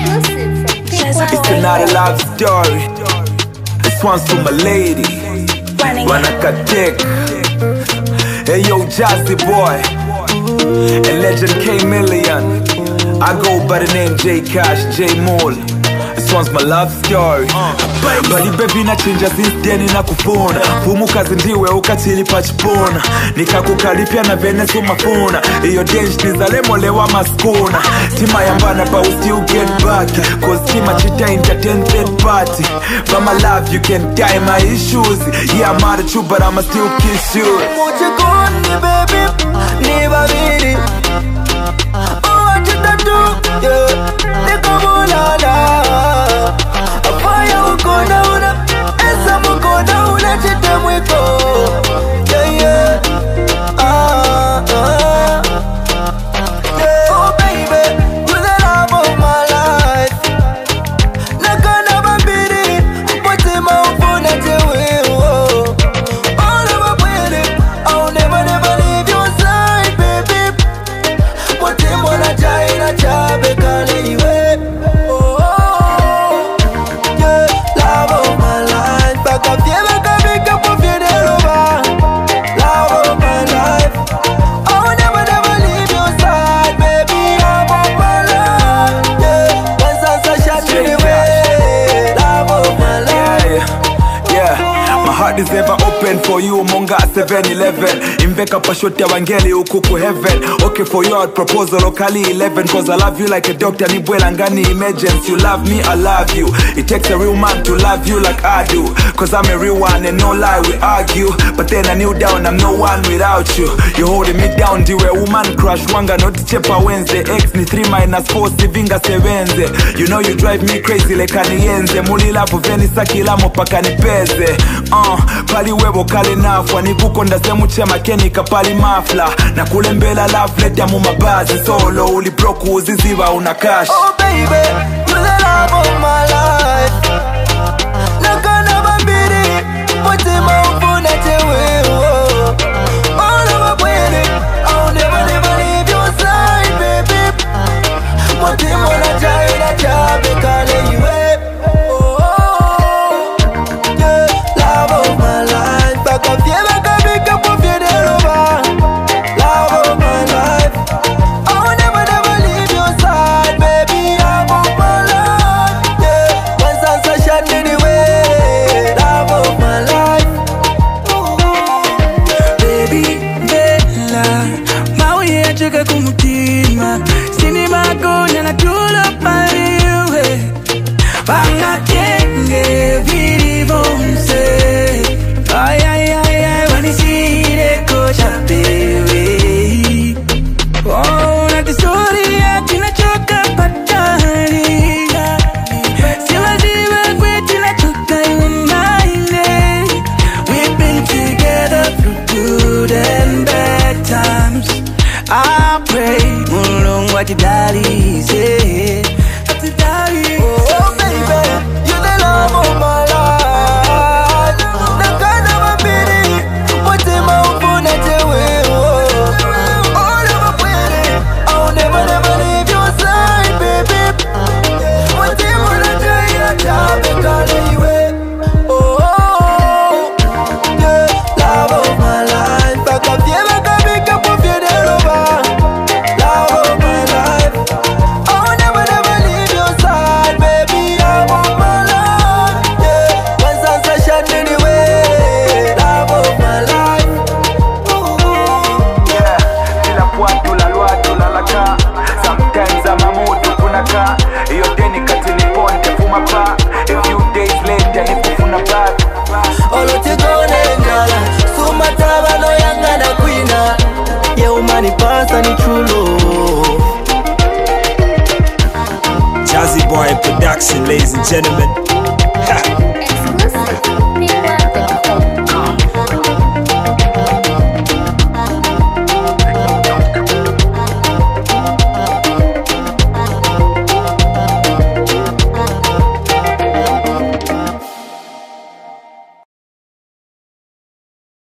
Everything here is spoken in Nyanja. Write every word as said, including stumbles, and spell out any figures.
It's another love story. This one's for my lady, Wanakatek. Hey yo, Jazzy Boy and Legend K Million. I go by the name J Cash, J Mole. This one's my love story. Bali baby na chinja since then na kufuna Fumu kazi ndiwe ukatili pachipona Nikakukalipia na venesu mafuna Iyo densh nizalemolewa maskuna Tima yambana but we still get back Cause tima chita entertain third party But my love you can die my issues Yeah I'm mad at you but I'ma still kiss you Muchikoni baby, ni babidi Oh what you do, yeah Nikamulana Afaya ukona una Esa mukona una chite mwiko Yeah yeah Ah ah Yeah oh baby You're the love of my life Nakana babidi Mutima ufuna chewe oh All of my baby I'll never never leave your side baby Mutima na chai na chabe kale iwe is ever open for you Monga seven eleven Inveka pashoti ya wangeli ukuku heaven Okay for you I'd propose locally eleven Cause I love you like a doctor Nibwela ngani emergency You love me, I love you It takes a real man to love you like I do Cause I'm a real one and no lie we argue But then I kneel down I'm no one without you You holding me down Diwe woman crush Wanga not chepa Wednesday X ni three minus four Sivinga sevenze You know you drive me crazy like anienze Mulila po venisa kilamo paka nipeze Uh Pali webo kale nafwa Nikuko ndasemu chema kenika pali mafla Na kulembela love letter mu mabazi Solo uli broku uziziva una cash Oh baby, you're the love of my life Nakana bambiri Mutima ufuna chewe oh All of my baby I'll never never leave your side baby Mutima na chai na chabe kale iwe I pray, Mulong what you daddy say. Oh baby, you're the love of my life. Nakana mabiri, mutima ufuna chewe oh. All of my baby, I'll never never leave your side baby. Mutima na chai na chabe kale iwe oh yeah, love of my life. Baka fieva kabika po fiedero ba. Jazzy Boy production, ladies and gentlemen.